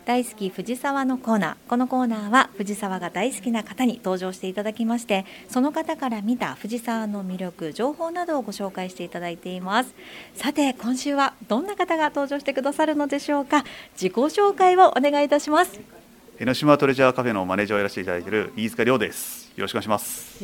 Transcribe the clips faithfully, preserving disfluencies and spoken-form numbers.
大好き藤沢のコーナー。このコーナーは藤沢が大好きな方に登場していただきまして、その方から見た藤沢の魅力、情報などをご紹介していただいています。さて今週はどんな方が登場してくださるのでしょうか。自己紹介をお願いいたします。 江ノ島トレジャーカフェのマネージャーをやらせていただいている飯塚亮です。よろしくお願いします。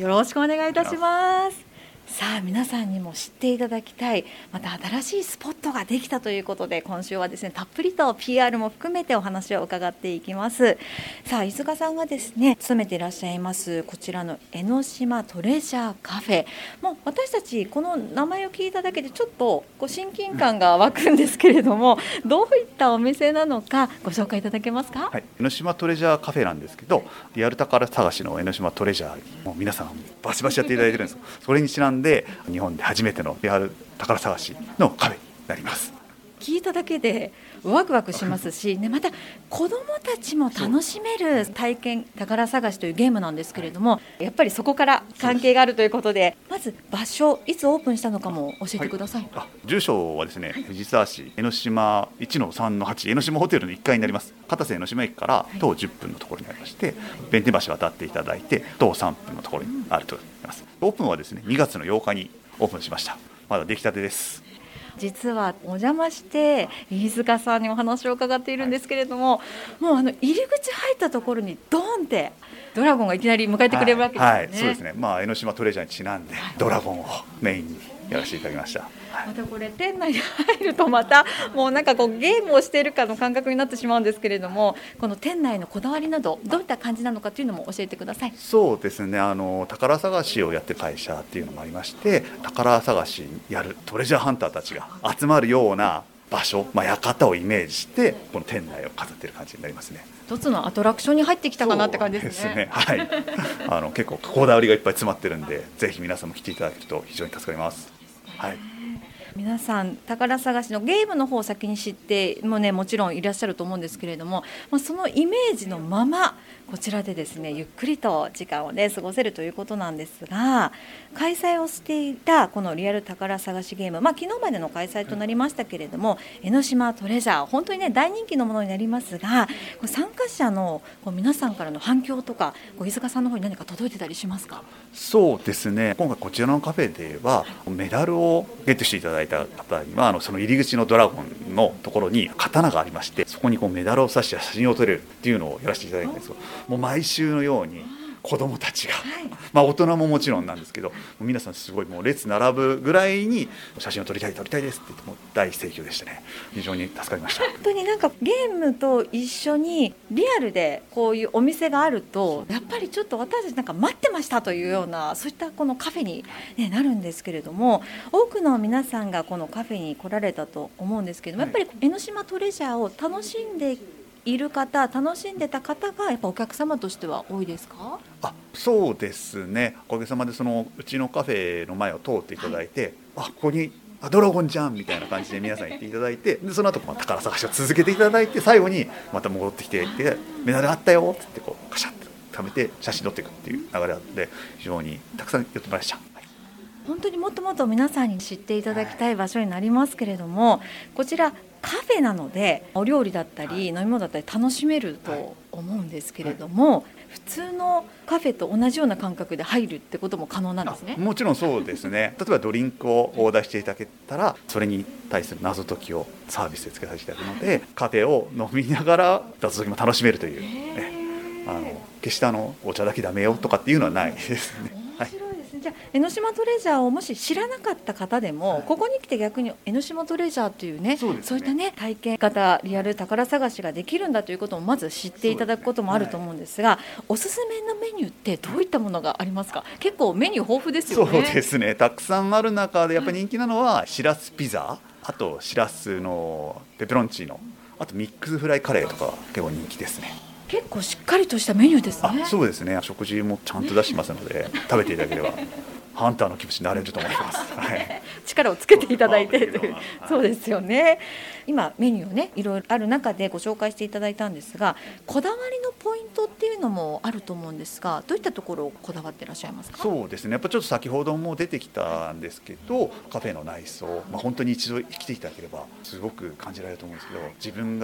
よろしくお願いいたします。さあ皆さんにも知っていただきたい、また新しいスポットができたということで、今週はですねたっぷりと ピーアール も含めてお話を伺っていきます。さあ飯塚さんがですね勤めていらっしゃいますこちらの江ノ島トレジャーカフェ、もう私たちこの名前を聞いただけでちょっとこう親近感が湧くんですけれども、どういったお店なのかご紹介いただけますか。 はい、江ノ島トレジャーカフェなんですけど、リアル宝探しの江ノ島トレジャーもう皆さんバシバシやっていただいてるんです。それにちなんで日本で初めてのリアル宝探しのカフェになります。 聞いただけでワクワクしますし、ね、また子どもたちも楽しめる体験宝探しというゲームなんですけれども、やっぱりそこから関係があるということで、まず場所、いつオープンしたのかも教えてください。 はい、あ住所はですね、藤沢市江ノ島 いちのさんのはち 江ノ島ホテルのいっかいになります。片瀬江ノ島駅から徒歩じゅっぷんのところにありまして、弁天橋渡っていただいて徒歩さんぷんのところにあると思います。オープンはですねにがつのようかにオープンしました。まだ出来たてです。 実はお邪魔して飯塚さんにお話を伺っているんですけれども、はい、もうあの入り口入ったところにドーンってドラゴンがいきなり迎えてくれるわけですよね。 はいはい、そうですね、まあ、江ノ島トレジャーにちなんでドラゴンをメインにやらせていただきました。はい、 またこれ店内に入るとまたもうなんかこうゲームをしているかの感覚になってしまうんですけれども、この店内のこだわりなどどういった感じなのかというのも教えてください。 そうですね、あの宝探しをやってる会社っていうのもありまして、宝探しやるトレジャーハンターたちが集まるような場所、まあ、館をイメージしてこの店内を飾っている感じになりますね。 一つのアトラクションに入ってきたかなって感じですね。 そうですね、はい、あの結構こだわりがいっぱい詰まってるんで、ぜひ皆さんも来ていただけると非常に助かります。はい、 皆さん宝探しのゲームの方を先に知ってもね、もちろんいらっしゃると思うんですけれども、まあ、そのイメージのままこちらでですねゆっくりと時間をね過ごせるということなんですが、開催をしていたこのリアル宝探しゲーム、まあ、昨日までの開催となりましたけれども、江ノ島トレジャー本当にね大人気のものになりますが、参加者の皆さんからの反響とか飯塚さんの方に何か届いてたりしますか。 そうですね、今回こちらのカフェではメダルをゲットしていただいた方には、あのその入り口のドラゴンのところに刀がありまして、そこにこうメダルを刺して写真を撮れるっていうのをやらせていただいたんですよ。もう毎週のように子どもたちが、まあ、大人ももちろんなんですけど、皆さんすごいもう列並ぶぐらいに写真を撮りたい撮りたいですって言っても大盛況でしたね。非常に助かりました。 本当になんかゲームと一緒にリアルでこういうお店があると、やっぱりちょっと私たちなんか待ってましたというような、そういったこのカフェに、ね、なるんですけれども、多くの皆さんがこのカフェに来られたと思うんですけども、やっぱり江ノ島トレジャーを楽しんでいる方、楽しんでた方がやっぱお客様としては多いですか。 あ、そうですね、おかげさまでそのうちのカフェの前を通っていただいて、はい、あここにあドラゴンじゃんみたいな感じで皆さん言っていただいて、でその後宝探しを続けていただいて、最後にまた戻ってきていて、メダルあったよって言ってこうカシャッと食べて写真撮っていくっていう流れなので、非常にたくさん寄ってもらいました。 本当にもっともっと皆さんに知っていただきたい場所になりますけれども、こちらカフェなのでお料理だったり飲み物だったり楽しめると思うんですけれども、普通のカフェと同じような感覚で入るってことも可能なんですね。 もちろんそうですね。例えばドリンクをオーダーしていただけたら、それに対する謎解きをサービスでつけさせていただくので、カフェを飲みながら謎解きも楽しめるという、えあの決してあのお茶だけダメよとかっていうのはないですね。 面白いですね。じゃあ江ノ島トレジャーをもし知らなかった方でも、はい、ここに来て逆に江ノ島トレジャーというね、そうですね、そういったね体験型リアル宝探しができるんだということをまず知っていただくこともあると思うんですが、はい、おすすめのメニューってどういったものがありますか。結構メニュー豊富ですよね。 そうですね、たくさんある中でやっぱり人気なのはしらすピザ、あとしらすのペペロンチーノ、あとミックスフライカレーとか結構人気ですね。 結構しっかりとしたメニューですね。 あ、そうですね、食事もちゃんと出してますので食べていただければハンターの気持ちになれると思います、はい、 力をつけていただいてというそうですよね。今メニューをねいろいろある中でご紹介していただいたんですが、こだわりのポイントっていうのもあると思うんですが、どういったところをこだわっていらっしゃいますか。 そうですね、やっぱちょっと先ほども出てきたんですけど、カフェの内装、まあ、本当に一度来ていただければすごく感じられると思うんですけど、自分が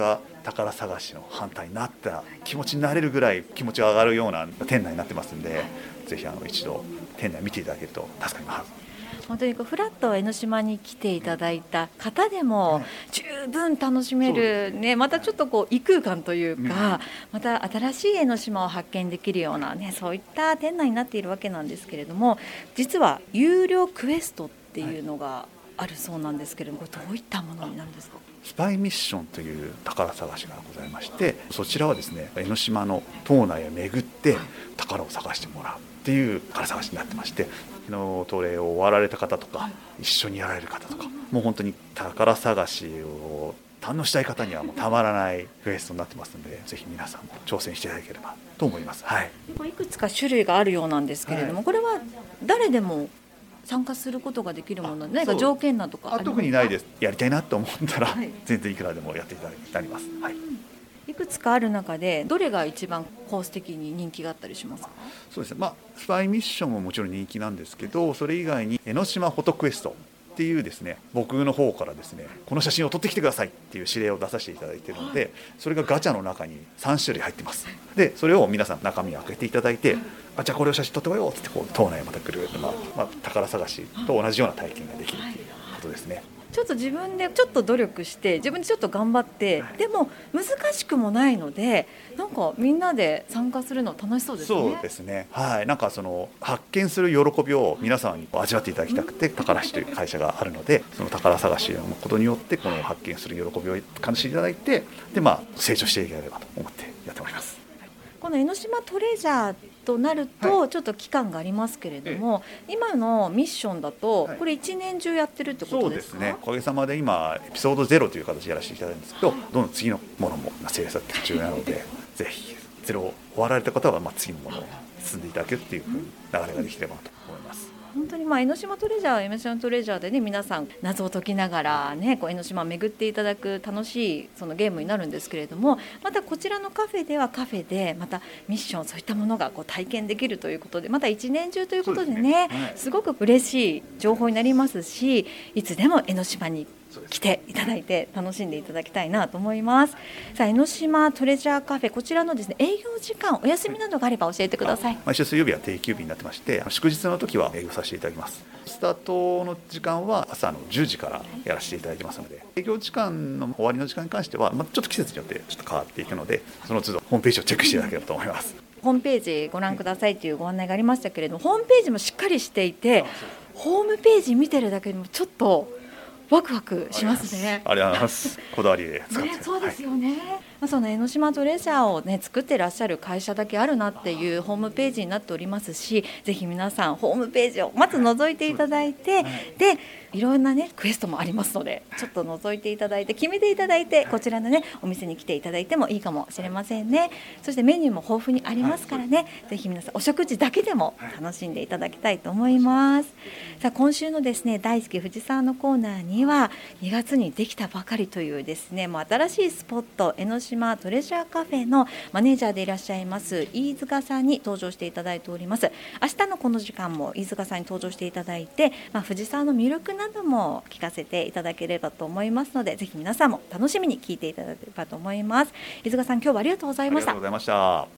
宝探しの反対になった気持ちになれるぐらい気持ちが上がるような店内になってますんで、ぜひあの一度店内見ていただけると助かります。 本当にこうフラッと江ノ島に来ていただいた方でも十分楽しめる、ね、またちょっとこう異空間というか、また新しい江ノ島を発見できるような、ね、そういった店内になっているわけなんですけれども、実は有料クエストっていうのがあるそうなんですけれども、これどういったものになるんですか？ スパイミッションという宝探しがございまして、そちらはですね、江ノ島の島内を巡って宝を探してもらうっていう宝探しになってまして、のトレを終わられた方とか一緒にやられる方とか、もう本当に宝探しを堪能したい方にはもうたまらないクエストになってますので、ぜひ皆さんも挑戦していただければと思います。はい、 いくつか種類があるようなんですけれども、はい、これは誰でも参加することができるもの、何か条件などかありますか？ 特にないです。やりたいなと思ったら、はい、全然いくらでもやっていただきます。はい、 いくつかある中でどれが一番コース的に人気があったりしますか？ そうですね、まあ、スパイミッションももちろん人気なんですけど、それ以外に江ノ島フォトクエストっていうですね、僕の方からですね、この写真を撮ってきてくださいっていう指令を出させていただいているので、それがガチャの中にさん種類入ってます。でそれを皆さん中身を開けていただいて、あ、じゃあこれを写真撮ってこようってこう島内をまたぐるっと、まあまあ、宝探しと同じような体験ができるということですね。 ちょっと自分でちょっと努力して自分でちょっと頑張って、はい、でも難しくもないので、なんかみんなで参加するの楽しそうですね。 そうですね、はい、なんかその発見する喜びを皆さんに味わっていただきたくて、宝橋という会社があるので、その宝探しのことによってこの発見する喜びを感じていただいて、で、まあ、成長していければと思ってやっております。 この江ノ島トレジャーとなるとちょっと期間がありますけれども、はい、今のミッションだとこれ一年中やってるってことですか？ そうですね、おかげさまで今エピソードゼロという形でやらせていただいてるんですけど、どんどん次のものも制作中なので、ぜひゼロを終わられた方はまあ次のものを進んでいただけるっていうふうに流れができればと思います。 本当にまあ江ノ島トレジャー、江ノ島トレジャーでね、皆さん謎を解きながらね、こう江ノ島を巡っていただく楽しいそのゲームになるんですけれども、またこちらのカフェではカフェでまたミッション、そういったものがこう体験できるということで、また一年中ということで ね, で、ね、はい、すごく嬉しい情報になりますし、いつでも江ノ島に来ていただいて楽しんでいただきたいなと思います。さあ、江ノ島トレジャーカフェ、こちらのですね、営業時間、お休みなどがあれば教えてください。 毎週水曜日は定休日になってまして、祝日の時は営業させていただきます。スタートの時間は朝のじゅうじからやらせていただいてますので、営業時間の終わりの時間に関しては、まあ、ちょっと季節によってちょっと変わっていくので、その都度ホームページをチェックしていただければと思います。 ホームページご覧くださいというご案内がありましたけれども、ホームページもしっかりしていて、ホームページ見てるだけでもちょっとワクワクしますね。 ありがとうございます。こだわりで使って、 ね、そうですよね、はい、まあ、その江ノ島トレジャーを、ね、作ってらっしゃる会社だけあるなっていうホームページになっておりますし、ぜひ皆さんホームページをまず覗いていただいて、はい、でいろんな、ね、クエストもありますので、ちょっと覗いていただいて決めていただいて、こちらの、ね、お店に来ていただいてもいいかもしれませんね。そしてメニューも豊富にありますからね、はい、ぜひ皆さんお食事だけでも楽しんでいただきたいと思います。さあ、今週のですね、大好き藤沢のコーナーにはにがつにできたばかりというですね、もう新しいスポット、江ノ島トレジャーカフェのマネージャーでいらっしゃいます飯塚さんに登場していただいております。明日のこの時間も飯塚さんに登場していただいて、まあ、藤沢の魅力なども聞かせていただければと思いますので、ぜひ皆さんも楽しみに聞いていただければと思います。飯塚さん、今日はありがとうございました。 ありがとうございました。